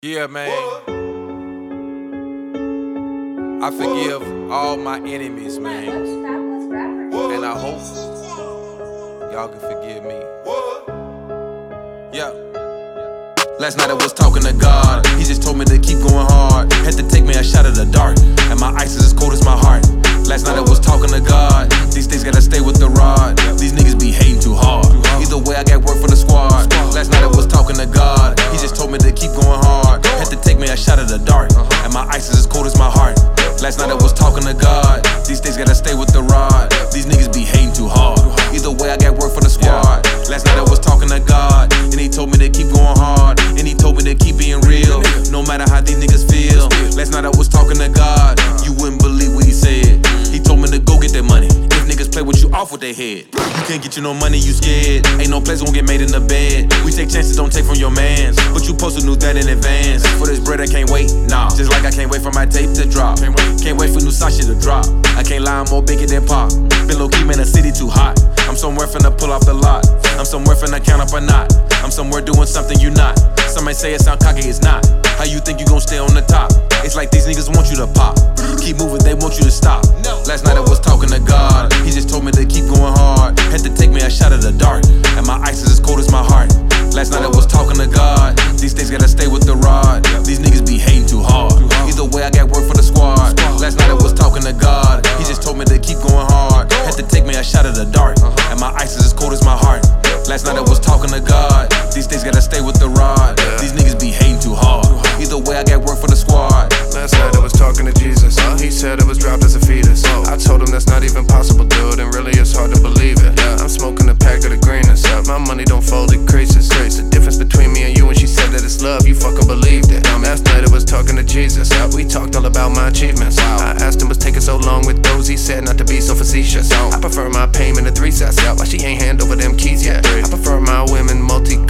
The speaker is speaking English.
Yeah, man. I forgive all my enemies, man. And I hope y'all can forgive me. Yeah. Last night I was talking to God. He just told me to keep going hard. Had to take me a shot of the dark. And my ice is as cold as my heart. Last night I was talking to God. These things gotta stay with the rod. These niggas be hating too hard. Either way, I got work for the squad. Last night I was talking to God. He just told me to keep going hard. Had to take me a shot of the dark. And my ice is as cold as my heart. Last night I was talking to God. These things gotta stay with the rod. These niggas be hating too hard. Either way, I got work for the squad. Last night I was talking to God. And he told me to keep going hard. And he told me to keep being real, no matter how these niggas feel. Last night I was talking to God. You wouldn't believe what he said. He told me to go get that money. If niggas play with you, off with their head. You can't get you no money, you scared. Ain't no place won't get made in the bed. We take chances, don't take from your mans. But you supposed to know that in advance. For this bread I can't wait, nah. Just like I can't wait for my tape to drop. Can't wait for new Sasha to drop. I can't lie, I'm more bigger than pop. Been low key, man, the city too hot. I'm somewhere finna pull off the lot. I'm somewhere finna count up a knot. I'm somewhere doing something you not. Some may say it sound cocky, it's not. How you think you gon' stay on the top? It's like these niggas want you to pop. Keep moving, they want you to stop. Last night I was talking to God. He just told me to keep going hard. Had to take me a shot of the dark. And my ice is as cold as my heart. Last night I was talking to God. These things gotta stay with the rod. These niggas be hating too hard. Either way, I got work for the squad. Last night I was talking to God. He just told me to keep going hard. Had to take me a shot of the dark. And my ice is as cold as my heart. Last night I was talking to God. These things gotta stay with the rod. These niggas be hating too hard. Either way, I got work for the squad. Last night I was talking to Jesus. He said it was dropped as a fetus. I told him that's not even possible, dude, and really it's hard to believe it. I'm smoking a pack of the greenest. My money don't fold, it creases. The difference between me and you, when she said that it's love, you fucking believed it. Last night I was talking to Jesus. We talked all about my achievements. I asked him what's taking so long with those. He said not to be so facetious. I prefer my payment to 3 sets. Why she ain't hand over them keys yet? I prefer my women multi